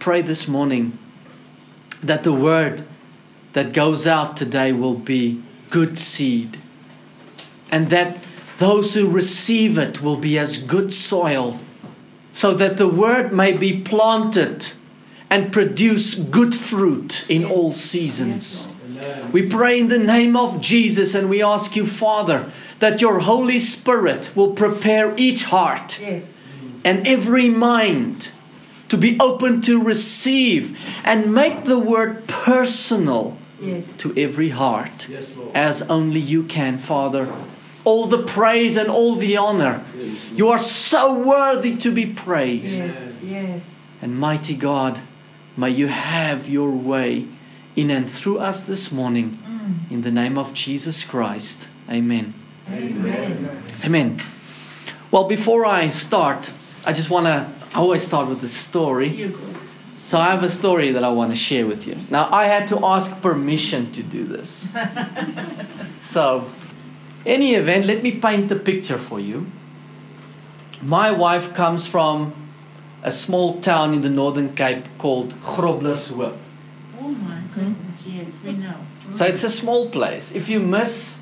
pray this morning that the word that goes out today will be good seed, and that those who receive it will be as good soil, so that the word may be planted and produce good fruit in all seasons. We pray in the name of Jesus, and we ask you, Father, that your Holy Spirit will prepare each heart and every mind to be open to receive and make the word personal to every heart, as only you can, Father. All the praise and all the honor. You are so worthy to be praised. And mighty God, may you have your way in and through us this morning. In the name of Jesus Christ. Amen. Amen. Amen. Well, before I start, I always start with a story. So I have a story that I want to share with you. Now, I had to ask permission to do this. So, any event, let me paint the picture for you. My wife comes from a small town in the Northern Cape called Groblershoop. Oh my goodness, yes, we know. So it's a small place. If you miss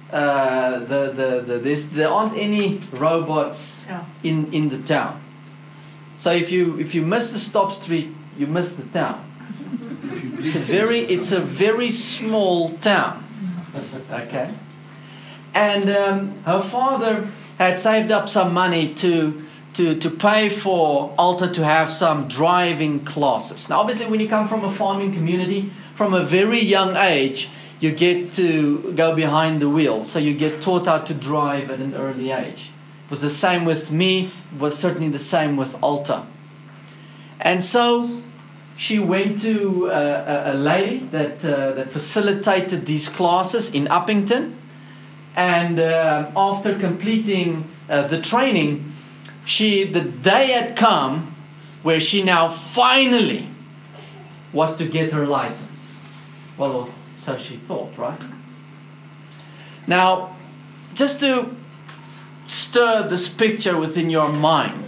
there aren't any robots in the town. So if you miss the stop street, you miss the town. It's a very small town. Okay. And her father had saved up some money to pay for Alta to have some driving classes. Now, obviously, when you come from a farming community, from a very young age, you get to go behind the wheel. So you get taught how to drive at an early age. It was the same with me. It was certainly the same with Alta. And so she went to a lady that facilitated these classes in Uppington. And after completing the training, the day had come where she now finally was to get her license. Well, so she thought, right? Now, just to stir this picture within your mind,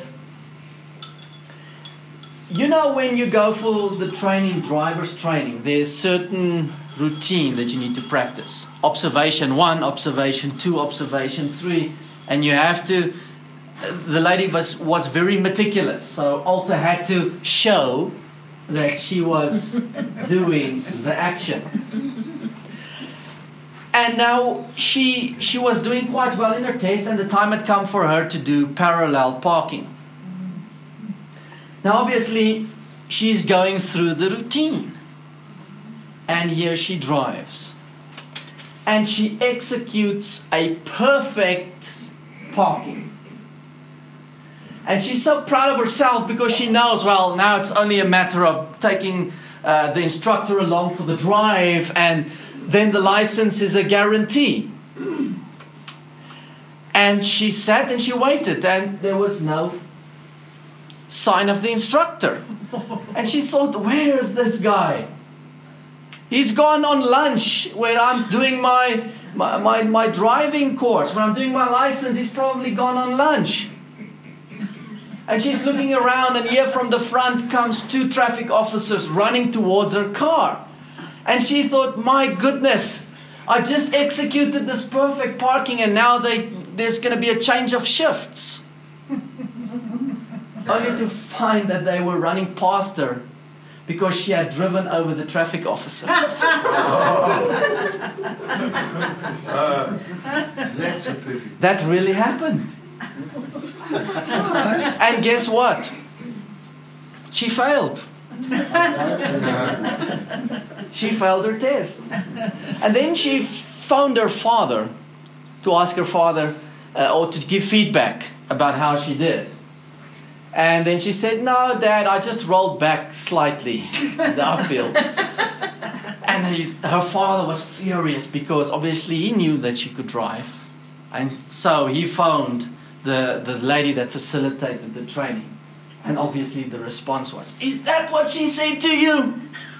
you know, when you go for the driver's training, there's certain routine that you need to practice. Observation 1, observation 2, observation 3, and you have to. The lady was very meticulous, so Alta had to show that she was doing the action. And now she was doing quite well in her test, and the time had come for her to do parallel parking. Now, obviously, she's going through the routine. And here she drives. And she executes a perfect parking. And she's so proud of herself because she knows, well, now it's only a matter of taking the instructor along for the drive, and then the license is a guarantee. And she sat and she waited, and there was no sign of the instructor. And she thought, where is this guy? He's gone on lunch where I'm doing my driving course. When I'm doing my license, he's probably gone on lunch. And she's looking around, and here from the front comes 2 traffic officers running towards her car. And she thought, my goodness, I just executed this perfect parking, and now there's going to be a change of shifts. Only to find that they were running past her because she had driven over the traffic officer. That's a perfect. That really happened. And guess what? She failed. She failed her test. And then she phoned her father to ask her father or to give feedback about how she did. And then she said, no, Dad, I just rolled back slightly in the uphill. And her father was furious because obviously he knew that she could drive. And so he phoned the lady that facilitated the training. And obviously the response was, is that what she said to you?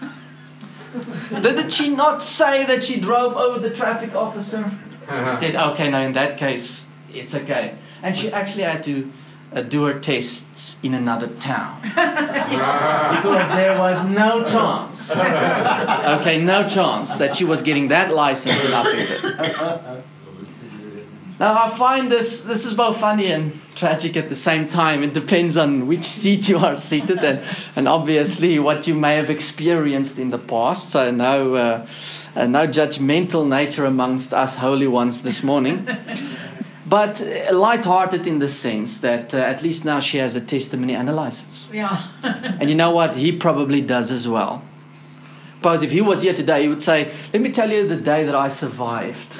Did she not say that she drove over the traffic officer? He said, okay, no, in that case, it's okay. And she actually had to do her tests in another town. Because there was no chance. Okay, no chance that she was getting that license in Appington. Now I find this is both funny and tragic at the same time. It depends on which seat you are seated and obviously what you may have experienced in the past. So no judgmental nature amongst us holy ones this morning. But light-hearted in the sense that at least now she has a testimony and a license. Yeah. And you know what? He probably does as well. Suppose if he was here today, he would say, let me tell you the day that I survived.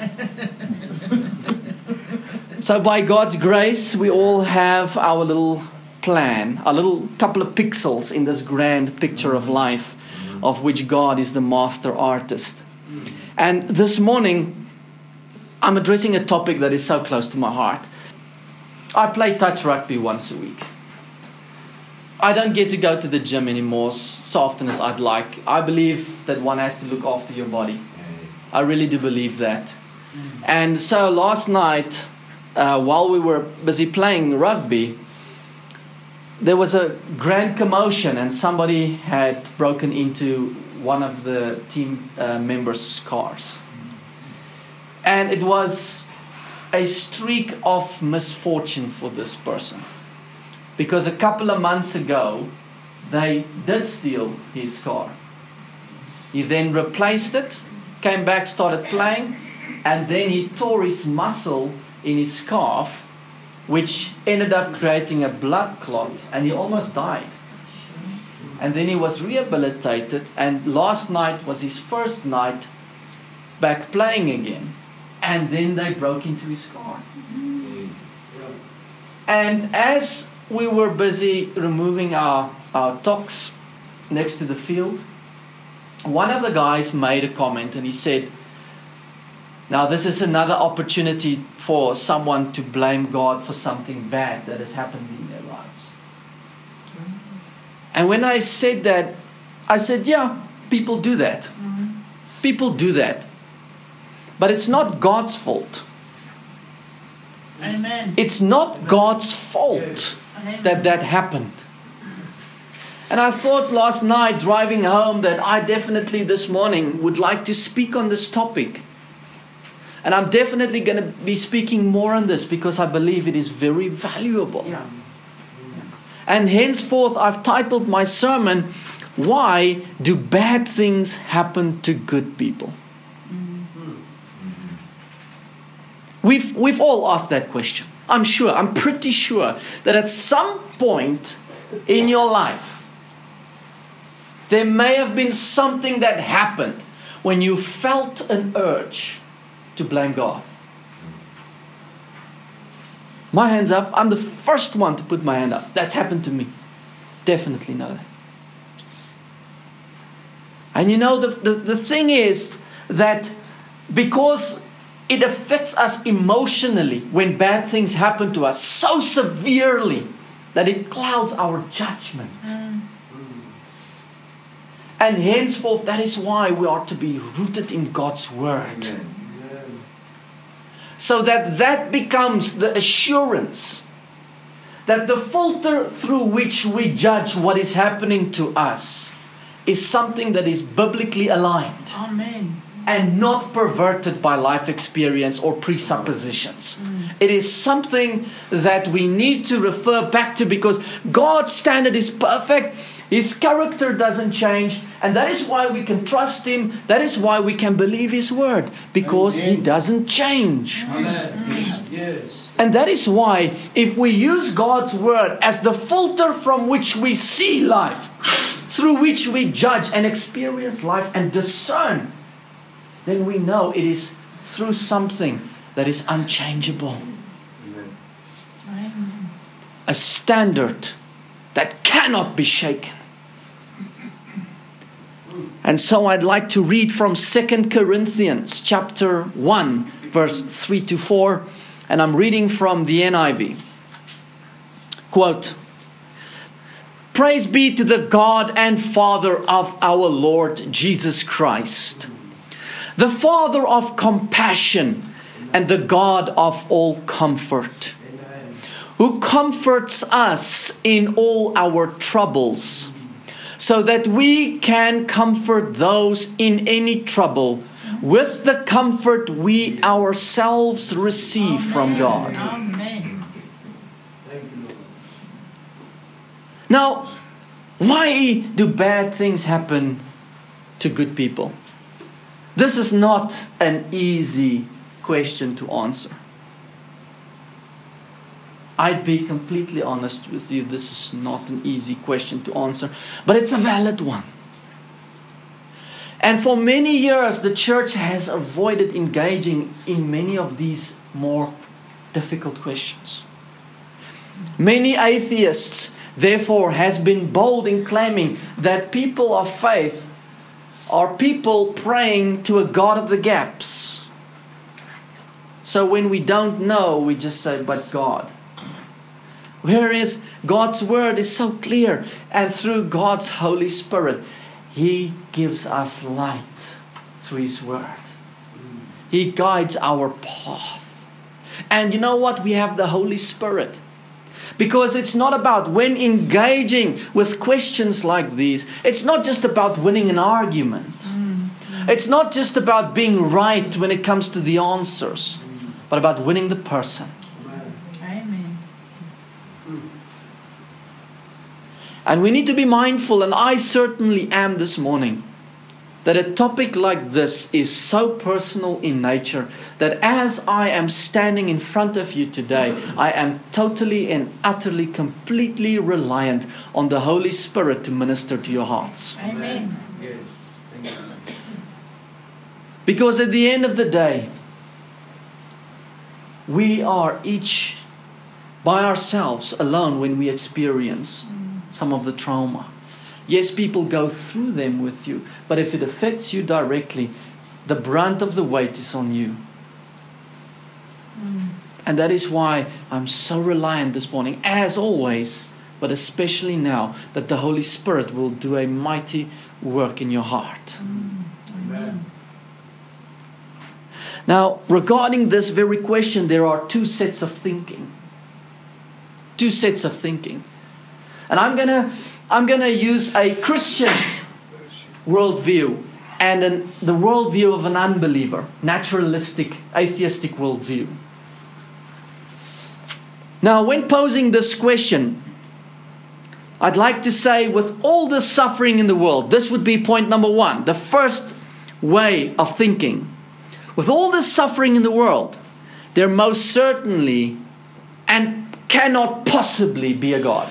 So by God's grace, we all have our little plan, our little couple of pixels in this grand picture of life, of which God is the master artist. And this morning, I'm addressing a topic that is so close to my heart. I play touch rugby once a week. I don't get to go to the gym anymore so often as I'd like. I believe that one has to look after your body. I really do believe that. And so last night, while we were busy playing rugby, there was a grand commotion and somebody had broken into one of the team members' cars. And it was a streak of misfortune for this person. Because a couple of months ago, they did steal his car. He then replaced it, came back, started playing, and then he tore his muscle in his calf, which ended up creating a blood clot, and he almost died. And then he was rehabilitated, and last night was his first night back playing again. And then they broke into his car. And as we were busy removing our tox next to the field, one of the guys made a comment and he said, now this is another opportunity for someone to blame God for something bad that has happened in their lives. And when I said that, I said, yeah, people do that. People do that. But it's not God's fault. Amen. It's not God's fault that happened. And I thought last night driving home that I definitely this morning would like to speak on this topic. And I'm definitely going to be speaking more on this because I believe it is very valuable. Yeah. And henceforth I've titled my sermon, Why Do Bad Things Happen to Good People? We've all asked that question. I'm pretty sure that at some point in your life, there may have been something that happened when you felt an urge to blame God. My hand's up. I'm the first one to put my hand up. That's happened to me. Definitely know that. And you know, the thing is that because it affects us emotionally when bad things happen to us so severely that it clouds our judgment. And henceforth, that is why we are to be rooted in God's Word. So that becomes the assurance that the filter through which we judge what is happening to us is something that is biblically aligned. Amen. And not perverted by life experience or presuppositions. It is something that we need to refer back to because God's standard is perfect. His character doesn't change. And that is why we can trust Him. That is why we can believe His word. Because He doesn't change. Amen. Yes. And that is why if we use God's word as the filter from which we see life, through which we judge and experience life and discern, then we know it is through something that is unchangeable. Amen. A standard that cannot be shaken. And so I'd like to read from 2 Corinthians chapter 1, verse 3 to 4. And I'm reading from the NIV. Quote, Praise be to the God and Father of our Lord Jesus Christ, the Father of compassion and the God of all comfort, who comforts us in all our troubles, so that we can comfort those in any trouble with the comfort we ourselves receive from God. Amen. Now, why do bad things happen to good people? This is not an easy question to answer. I'd be completely honest with you, this is not an easy question to answer, but it's a valid one. And for many years, the church has avoided engaging in many of these more difficult questions. Many atheists, therefore, has been bold in claiming that people of faith are people praying to a God of the gaps. So when we don't know, we just say, but God. Whereas God's Word is so clear, and through God's Holy Spirit, He gives us light through His Word. He guides our path. And you know what? We have the Holy Spirit. Because it's not about, when engaging with questions like these, it's not just about winning an argument. It's not just about being right when it comes to the answers, but about winning the person. Amen. And we need to be mindful, and I certainly am this morning, that a topic like this is so personal in nature that as I am standing in front of you today, I am totally and utterly, completely reliant on the Holy Spirit to minister to your hearts. Amen. Yes. Thank you. Because at the end of the day, we are each by ourselves alone when we experience some of the trauma. Yes, people go through them with you, but if it affects you directly, the brunt of the weight is on you. And that is why I'm so reliant this morning, as always, but especially now, that the Holy Spirit will do a mighty work in your heart. Amen. Now, regarding this very question, there are two sets of thinking. Two sets of thinking. And I'm gonna use a Christian worldview and the worldview of an unbeliever, naturalistic, atheistic worldview. Now, when posing this question, I'd like to say, with all the suffering in the world, this would be point number one, the first way of thinking. With all the suffering in the world, there most certainly and cannot possibly be a God.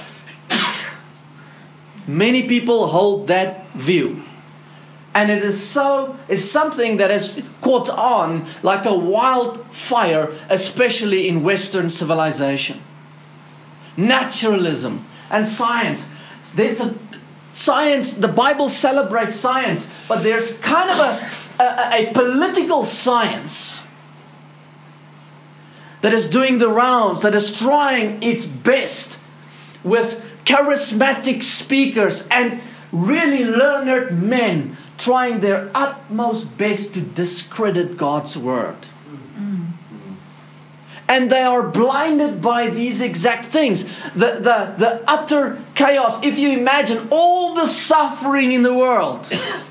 Many people hold that view. And it is something that has caught on like a wildfire, especially in Western civilization. Naturalism and science. Science, the Bible celebrates science, but there's kind of a political science that is doing the rounds, that is trying its best with charismatic speakers and really learned men trying their utmost best to discredit God's Word. And they are blinded by these exact things. The utter chaos. If you imagine all the suffering in the world.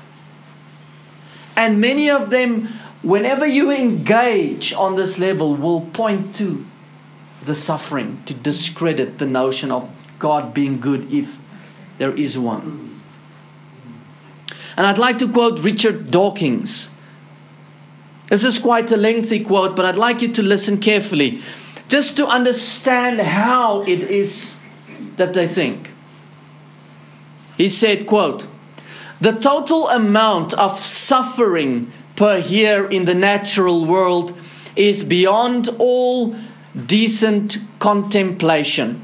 And many of them, whenever you engage on this level, will point to the suffering to discredit the notion of God being good, if there is one. And I'd like to quote Richard Dawkins. This is quite a lengthy quote, but I'd like you to listen carefully, just to understand how it is that they think. He said, quote, "The total amount of suffering per year in the natural world is beyond all decent contemplation.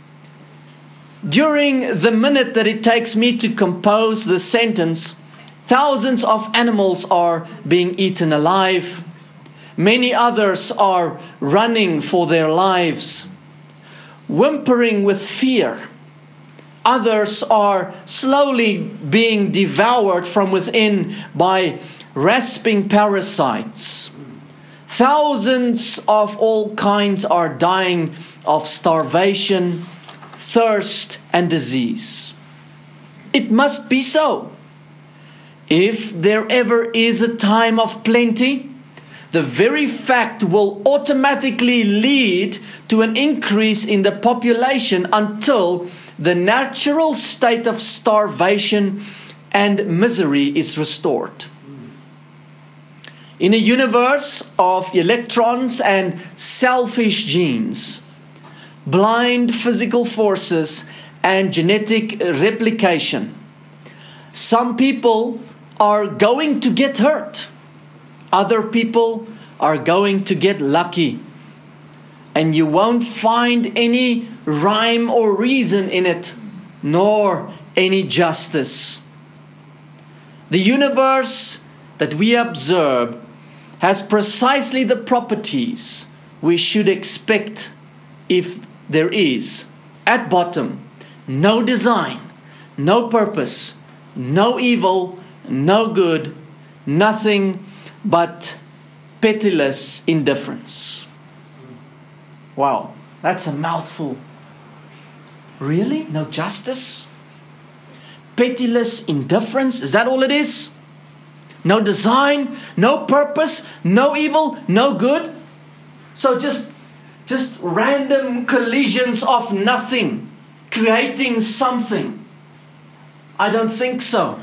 During the minute that it takes me to compose the sentence, thousands of animals are being eaten alive. Many others are running for their lives, whimpering with fear. Others are slowly being devoured from within by rasping parasites. Thousands of all kinds are dying of starvation, thirst, and disease. It must be so. If there ever is a time of plenty, the very fact will automatically lead to an increase in the population until the natural state of starvation and misery is restored. In a universe of electrons and selfish genes, blind physical forces, and genetic replication, some people are going to get hurt. Other people are going to get lucky. And you won't find any rhyme or reason in it, nor any justice. The universe that we observe has precisely the properties we should expect if there is, at bottom, no design, no purpose, no evil, no good, nothing but pitiless indifference. Wow, that's a mouthful. Really? No justice? Pitiless indifference? Is that all it is? No design, no purpose, no evil, no good? So just random collisions of nothing, creating something. I don't think so.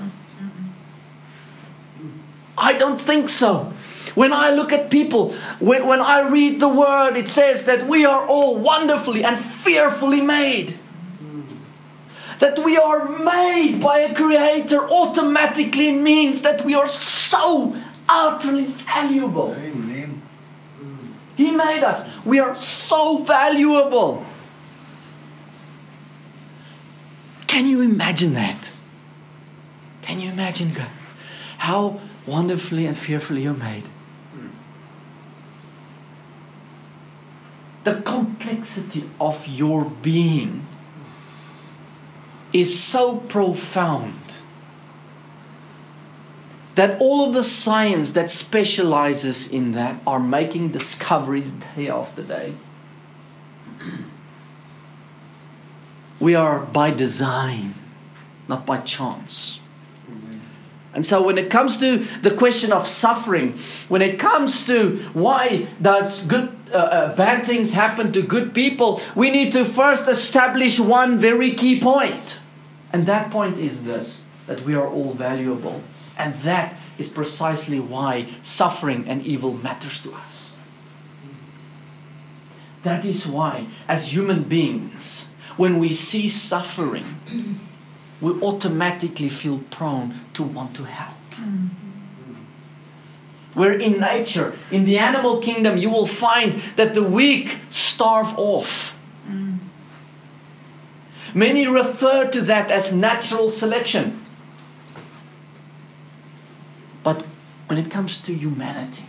I don't think so. When I look at people, when I read the word, it says that we are all wonderfully and fearfully made. That we are made by a creator automatically means that we are so utterly valuable. Amen. He made us. We are so valuable. Can you imagine that? Can you imagine God? How wonderfully and fearfully you're made. The complexity of your being is so profound that all of the science that specializes in that are making discoveries day after day. We are by design, not by chance. And so when it comes to the question of suffering, when it comes to why does bad things happen to good people, we need to first establish one very key point. And that point is this, that we are all valuable. And that is precisely why suffering and evil matters to us. That is why, as human beings, when we see suffering, we automatically feel prone to want to help. Where in nature, in the animal kingdom, you will find that the weak starve off. Many refer to that as natural selection. But when it comes to humanity,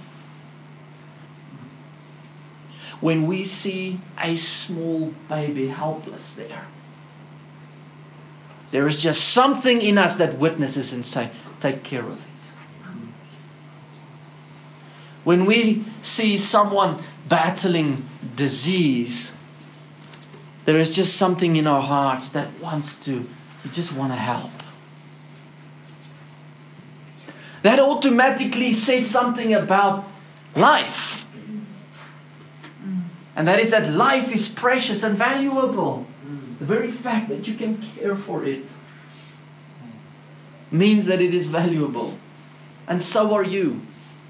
when we see a small baby helpless there is just something in us that witnesses and say, take care of it. When we see someone battling disease, there is just something in our hearts that we just want to help. That automatically says something about life. And that is that life is precious and valuable. The very fact that you can care for it means that it is valuable. And so are you.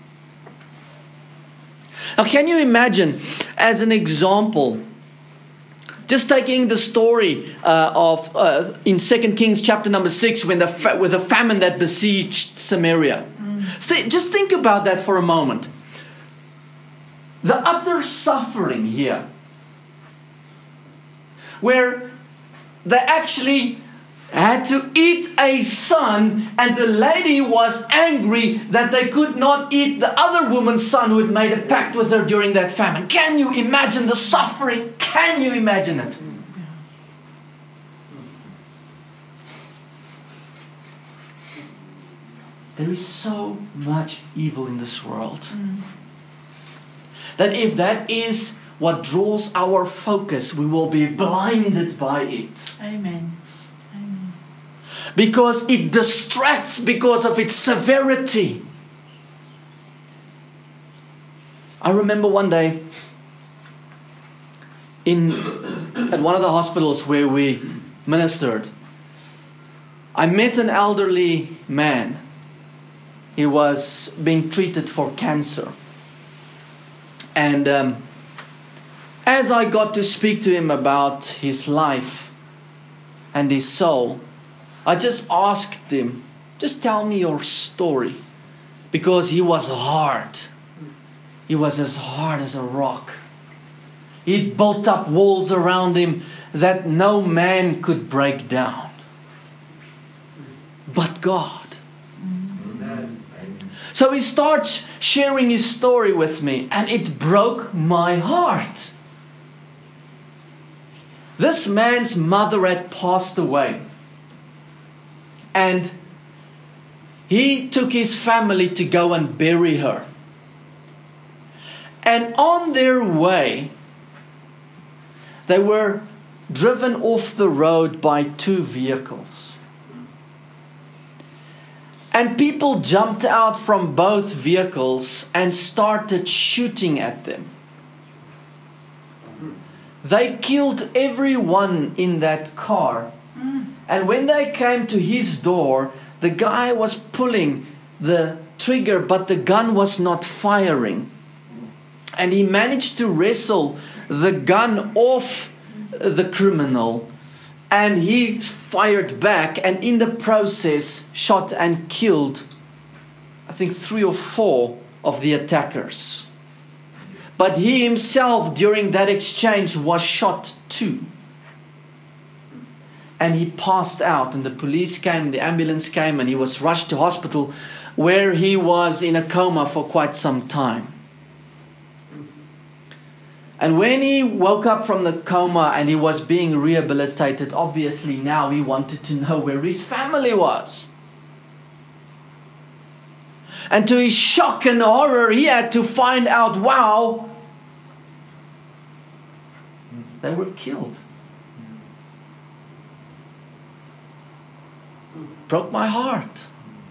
Now, can you imagine, as an example, just taking the story in 2 Kings chapter number 6, with the famine that besieged Samaria. See, just think about that for a moment. The utter suffering here, where they actually had to eat a son, and the lady was angry that they could not eat the other woman's son who had made a pact with her during that famine. Can you imagine the suffering? Can you imagine it? There is so much evil in this world that if that is what draws our focus, we will be blinded by it. Amen. Amen. Because it distracts because of its severity. I remember one day at one of the hospitals where we ministered, I met an elderly man. He was being treated for cancer. And as I got to speak to him about his life and his soul, I just asked him, just tell me your story. Because he was hard. He was as hard as a rock. He'd built up walls around him that no man could break down. But God. Amen. So he starts sharing his story with me, and it broke my heart. This man's mother had passed away. And he took his family to go and bury her. And on their way, they were driven off the road by 2 vehicles. And people jumped out from both vehicles and started shooting at them. They killed everyone in that car. And when they came to his door, the guy was pulling the trigger, but the gun was not firing. And he managed to wrestle the gun off the criminal. And he fired back, and in the process shot and killed, I think 3 or 4 of the attackers. But he himself, during that exchange, was shot too. And he passed out, and the police came, the ambulance came, and he was rushed to hospital, where he was in a coma for quite some time. And when he woke up from the coma and he was being rehabilitated, obviously now he wanted to know where his family was. And to his shock and horror, he had to find out, wow, they were killed. Broke my heart.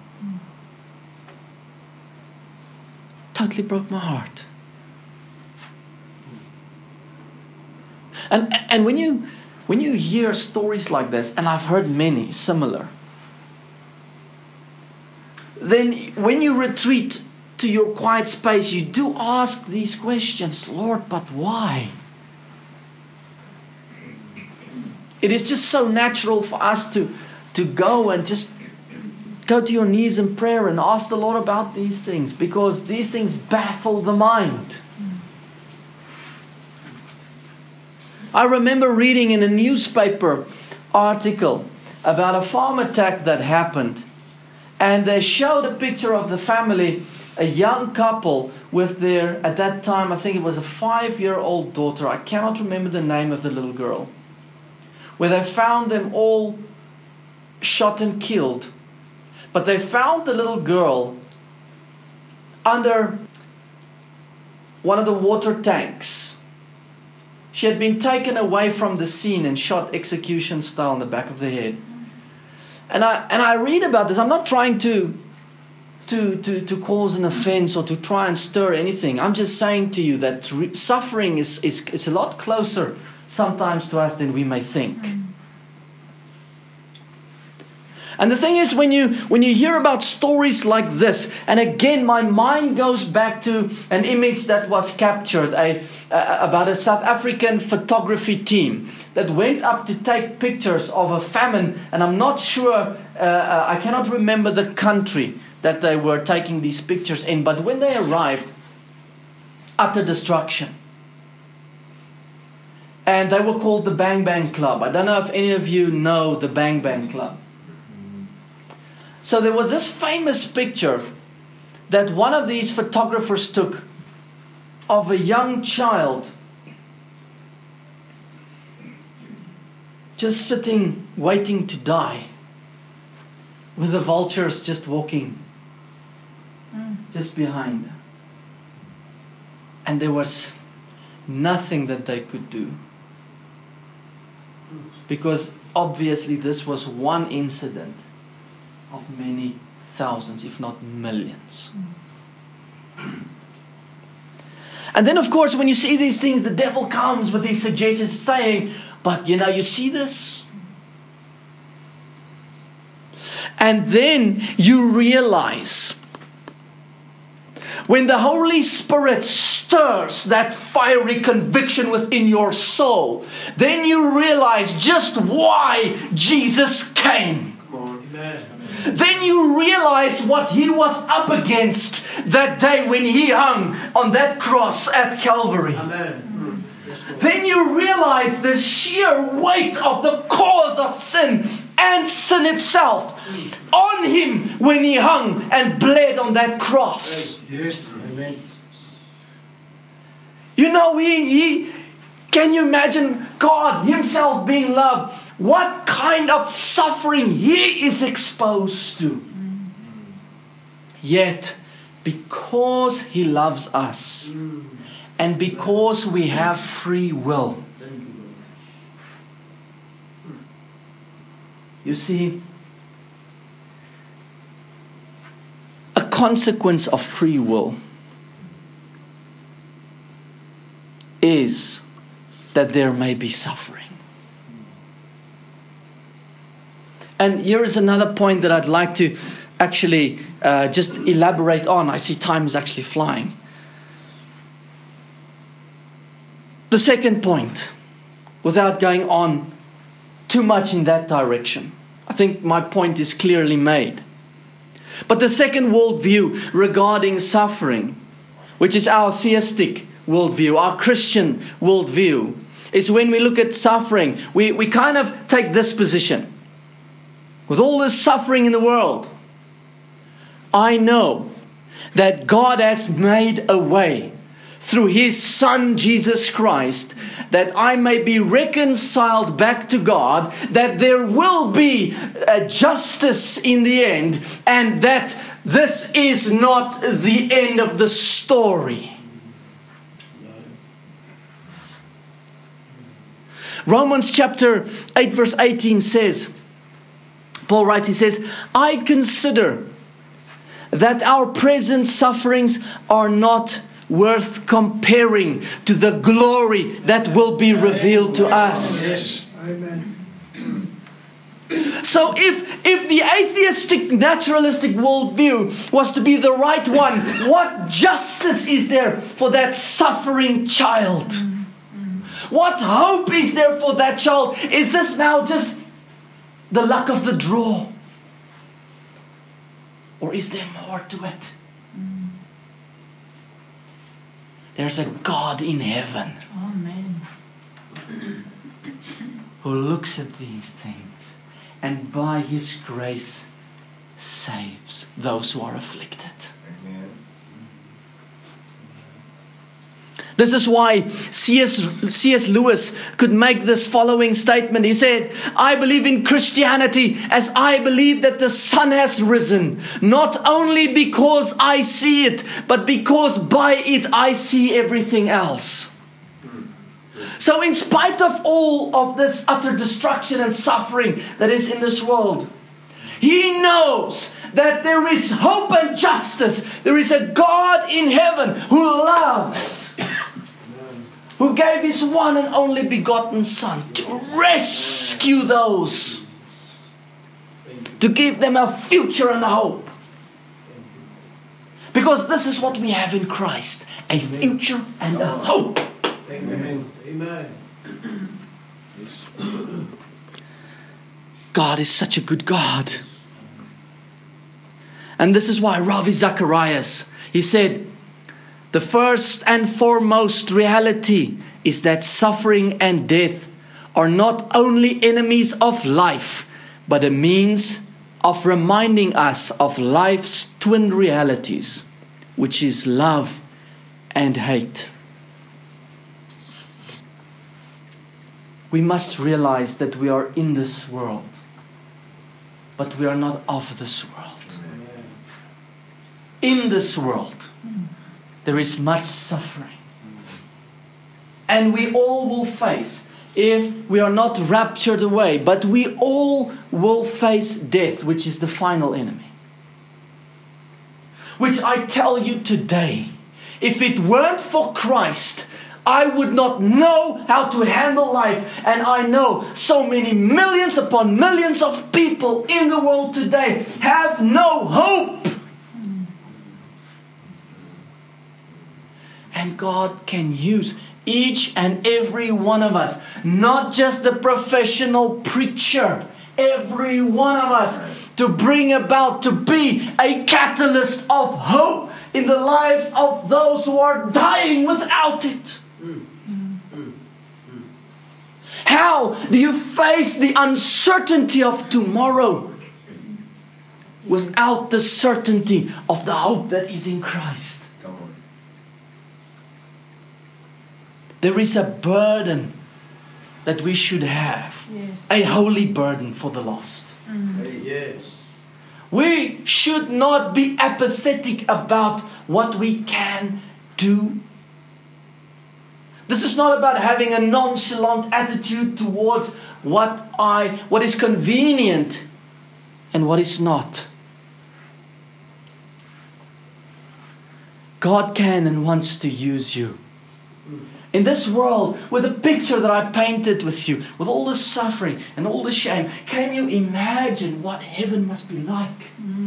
Totally broke my heart. And when you hear stories like this, and I've heard many similar, then when you retreat to your quiet space, you do ask these questions, Lord, but why? It is just so natural for us to go and just go to your knees in prayer and ask the Lord about these things, because these things baffle the mind. I remember reading in a newspaper article about a farm attack that happened. And they showed a picture of the family, a young couple with their, at that time, I think it was a 5-year-old daughter. I cannot remember the name of the little girl. Where they found them all shot and killed. But they found the little girl under one of the water tanks. She had been taken away from the scene and shot execution style in the back of the head. And I read about this. I'm not trying to cause an offense or to try and stir anything. I'm just saying to you that suffering is a lot closer sometimes to us than we may think. And the thing is, when you hear about stories like this, and again my mind goes back to an image that was captured about a South African photography team that went up to take pictures of a famine, and I'm not sure, I cannot remember the country that they were taking these pictures in, but when they arrived, utter destruction. And they were called the Bang Bang Club. I don't know if any of you know the Bang Bang Club. So there was this famous picture that one of these photographers took of a young child just sitting, waiting to die, with the vultures just walking just behind. And there was nothing that they could do. Because obviously this was one incident of many thousands, if not millions. And then of course when you see these things, the devil comes with these suggestions saying, but you see this? And then you realize, when the Holy Spirit stirs that fiery conviction within your soul, then you realize just why Jesus came. Amen. Then you realize what He was up against that day when He hung on that cross at Calvary. Amen. Then you realize the sheer weight of the cause of sin and sin itself on Him when He hung and bled on that cross. Yes. Amen. He can you imagine God Himself being loved? What kind of suffering He is exposed to? Yet, because He loves us, and because we have free will, you see, a consequence of free will is that there may be suffering. And here is another point that I'd like to actually just elaborate on. I see time is actually flying. The second point, without going on too much in that direction, I think my point is clearly made. But the second worldview regarding suffering, which is our theistic worldview, our Christian worldview, is when we look at suffering, we kind of take this position. With all this suffering in the world, I know that God has made a way through His Son Jesus Christ, that I may be reconciled back to God, that there will be a justice in the end, and that this is not the end of the story. Romans chapter 8 verse 18 says, Paul writes, he says, I consider that our present sufferings are not worth comparing to the glory that will be revealed to us. Yes. Amen. So if the atheistic, naturalistic worldview was to be the right one, what justice is there for that suffering child? What hope is there for that child? Is this now just the luck of the draw? Or is there more to it? There's a God in heaven Amen. who looks at these things and by His grace saves those who are afflicted. Amen. This is why C.S. Lewis could make this following statement. He said, I believe in Christianity as I believe that the sun has risen, not only because I see it, but because by it I see everything else. So in spite of all of this utter destruction and suffering that is in this world, he knows that there is hope and justice. There is a God in heaven who loves, who gave His one and only begotten Son to rescue those, to give them a future and a hope. Because this is what we have in Christ, a future and a hope. Amen. Amen. God is such a good God. And this is why Ravi Zacharias, he said, the first and foremost reality is that suffering and death are not only enemies of life, but a means of reminding us of life's twin realities, which is love and hate. We must realize that we are in this world, but we are not of this world. In this world, there is much suffering. and we all will face, if we are not raptured away, but we all will face death, which is the final enemy. Which I tell you today, if it weren't for Christ, I would not know how to handle life. And I know so many millions upon millions of people in the world today have no hope. And God can use each and every one of us, not just the professional preacher, every one of us, to bring about, to be a catalyst of hope in the lives of those who are dying without it. How do you face the uncertainty of tomorrow without the certainty of the hope that is in Christ? Come on. There is a burden that we should have. Yes. A holy burden for the lost. Hey, yes. We should not be apathetic about what we can do. This is not about having a nonchalant attitude towards what is convenient and what is not. God can and wants to use you. In this world, with the picture that I painted with you, with all the suffering and all the shame, can you imagine what heaven must be like?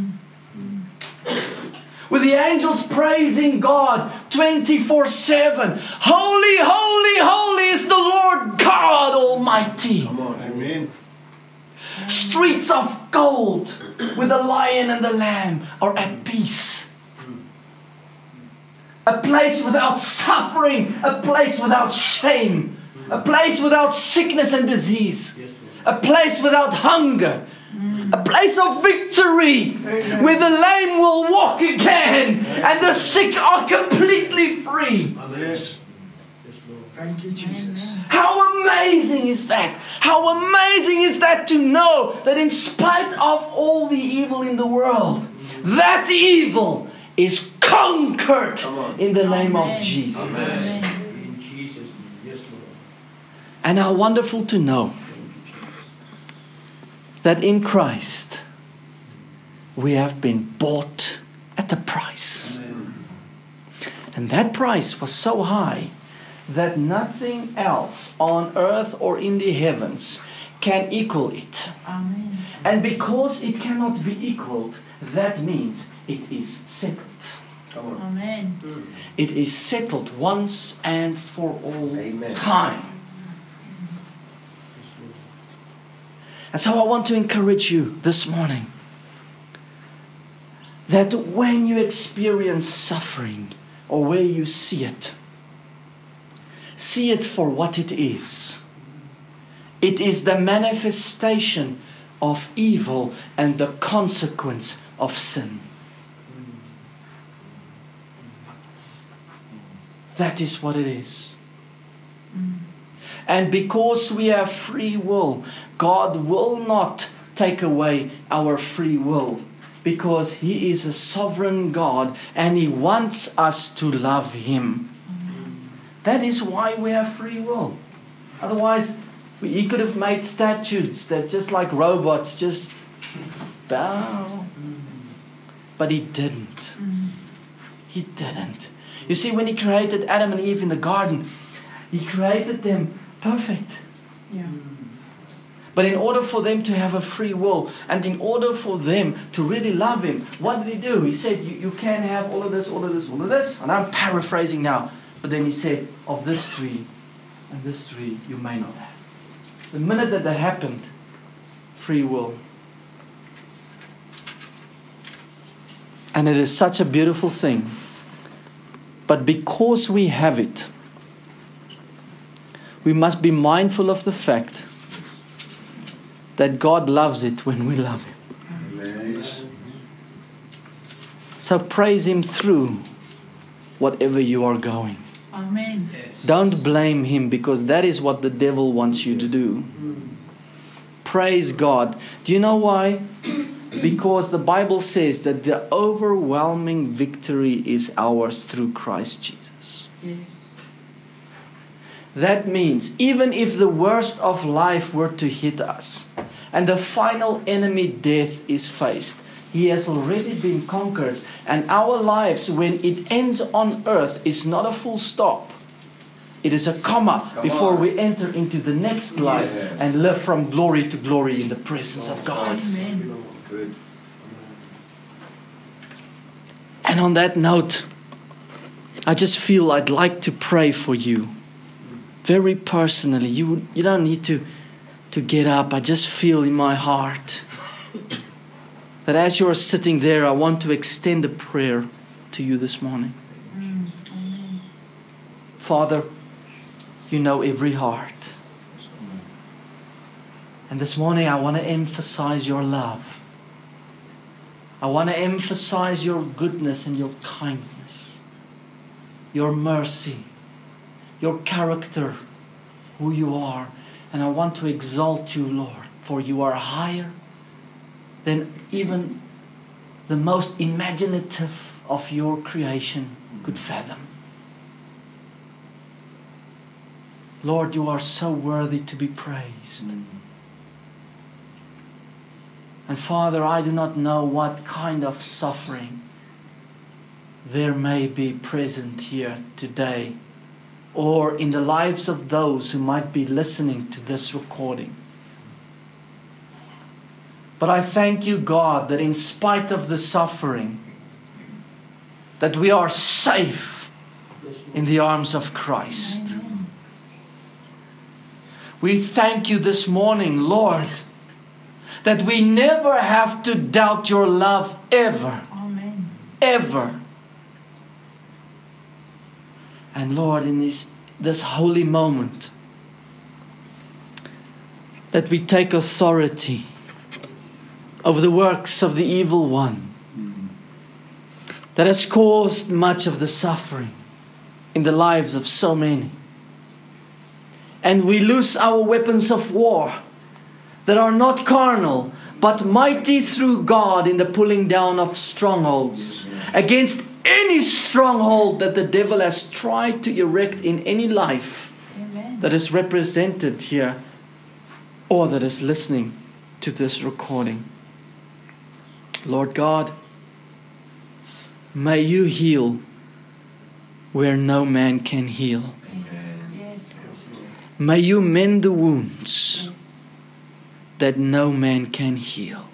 With the angels praising God 24/7. Holy, holy, holy is the Lord God Almighty. Come on. Amen. Streets of gold with the lion and the lamb are at peace. A place without suffering, a place without shame, a place without sickness and disease, Yes, Lord. a place without hunger, a place of victory where the lame will walk again and the sick are completely free. Amen. Yes, Lord. Thank you, Jesus. How amazing is that? How amazing is that to know that in spite of all the evil in the world, that evil is conquered Come on. in the name Amen. of Jesus. Amen. In Jesus' name. Yes, Lord. And how wonderful to know that in Christ we have been bought at a price. Amen. And that price was so high that nothing else on earth or in the heavens can equal it. Amen. And because it cannot be equaled, that means it is settled. Come on. Amen. It is settled once and for all Amen. time. Yes, Lord. And so I want to encourage you this morning that when you experience suffering or where you see it for what it is. It is the manifestation of evil and the consequence of sin. That is what it is. And because we have free will, God will not take away our free will, because He is a sovereign God and He wants us to love Him. That is why we have free will. Otherwise, He could have made statutes that just like robots just bow. But He didn't. He didn't. You see, when He created Adam and Eve in the garden, He created them perfect. Yeah. But in order for them to have a free will, and in order for them to really love Him, what did He do? He said, you can have all of this, all of this, all of this. And I'm paraphrasing now. But then He said, of this tree and this tree you may not have. The minute that happened, free will. And it is such a beautiful thing. But because we have it, we must be mindful of the fact that God loves it when we love Him. Amen. So praise Him through whatever you are going. Amen. Yes. Don't blame Him, because that is what the devil wants you to do. Praise God. Do you know why? Because the Bible says that the overwhelming victory is ours through Christ Jesus. Yes. That means even if the worst of life were to hit us and the final enemy, death, is faced, He has already been conquered. And our lives, when it ends on earth, is not a full stop. It is a comma before we enter into the next life and live from glory to glory in the presence of God. Amen. Good. And on that note, I just feel I'd like to pray for you. Very personally. You don't need to get up. I just feel in my heart that as you are sitting there, I want to extend a prayer to you this morning. Amen. Father, you know every heart. And this morning I want to emphasize your love. I want to emphasize your goodness and your kindness, your mercy, your character, who you are. And I want to exalt you, Lord, for you are higher than even the most imaginative of your creation could fathom. Lord, you are so worthy to be praised. And Father, I do not know what kind of suffering there may be present here today, or in the lives of those who might be listening to this recording. But I thank you, God, that in spite of the suffering, that we are safe in the arms of Christ. Amen. We thank you this morning, Lord, that we never have to doubt your love ever, Amen. ever. And Lord, in this holy moment, that we take authority over the works of the evil one that has caused much of the suffering in the lives of so many. And we loose our weapons of war that are not carnal, but mighty through God in the pulling down of strongholds, against any stronghold that the devil has tried to erect in any life Amen. that is represented here or that is listening to this recording. Lord God, may you heal where no man can heal. Yes. May you mend the wounds Yes. that no man can heal.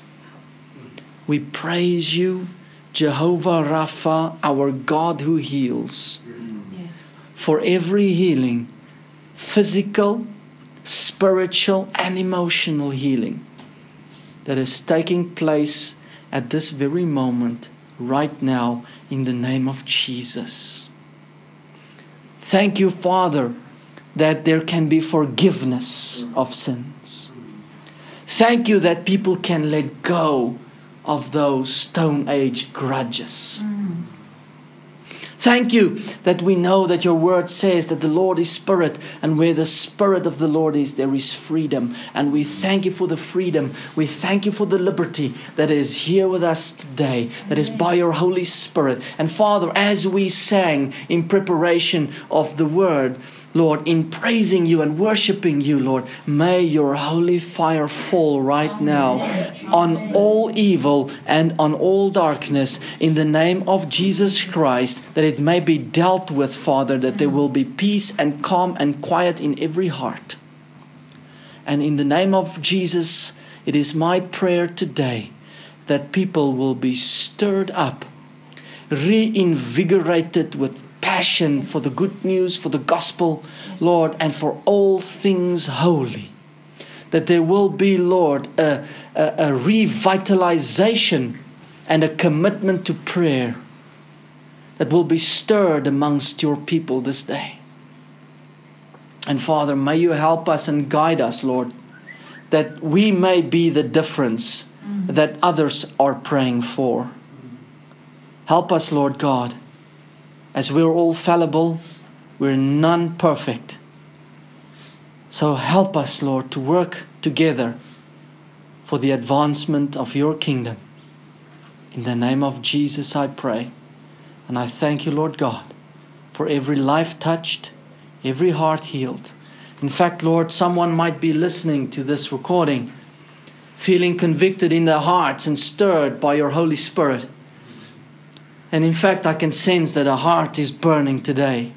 We praise you, Jehovah Rapha, our God who heals, Yes. for every healing, physical, spiritual, and emotional healing that is taking place at this very moment, right now, in the name of Jesus. Thank you, Father, that there can be forgiveness of sins. Thank you that people can let go of those Stone Age grudges. Thank you that we know that your word says that the Lord is Spirit, and where the Spirit of the Lord is, there is freedom. And we thank you for the freedom. We thank you for the liberty that is here with us today, that is by your Holy Spirit. And Father, as we sang in preparation of the word, Lord, in praising you and worshiping you, Lord, may your holy fire fall right now on all evil and on all darkness in the name of Jesus Christ, that it may be dealt with, Father, that there will be peace and calm and quiet in every heart. And in the name of Jesus, it is my prayer today that people will be stirred up, reinvigorated with passion for the good news, for the gospel, Lord, and for all things holy. That there will be, Lord, a revitalization and a commitment to prayer that will be stirred amongst your people this day. And Father, may you help us and guide us, Lord, that we may be the difference that others are praying for. Help us, Lord God, as we're all fallible, we're none perfect. So help us, Lord, to work together for the advancement of your kingdom. In the name of Jesus I pray. And I thank you, Lord God, for every life touched, Every heart healed. In fact, Lord, someone might be listening to this recording, feeling convicted in their hearts and stirred by your Holy Spirit. And in fact, I can sense that a heart is burning today.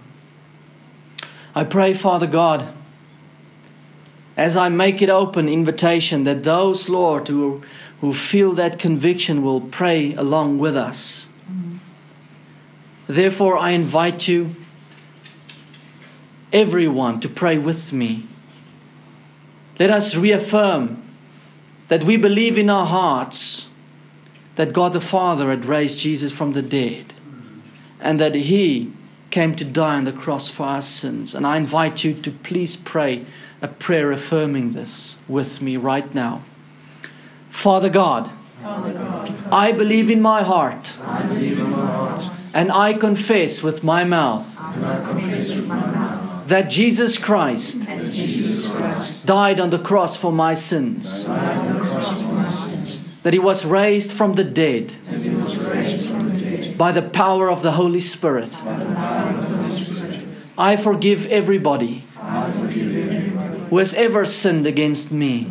I pray, Father God, as I make it open invitation, that those, Lord, who feel that conviction will pray along with us. Therefore, I invite you, everyone, to pray with me. Let us reaffirm that we believe in our hearts that God the Father had raised Jesus from the dead and that He came to die on the cross for our sins. And I invite you to please pray a prayer affirming this with me right now. Father God, I believe in my heart, and I confess with my mouth that Jesus Christ died on the cross for my sins, that He was raised from the dead by the power of the Holy Spirit. I forgive everybody who has ever sinned against me.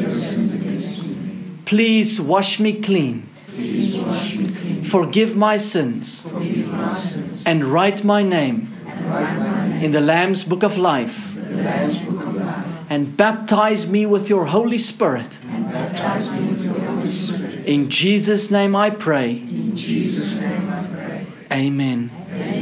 Please wash me clean. Forgive my sins and write my name in the Lamb's Book of Life, and baptize me with your Holy Spirit. In Jesus' name I pray. Amen.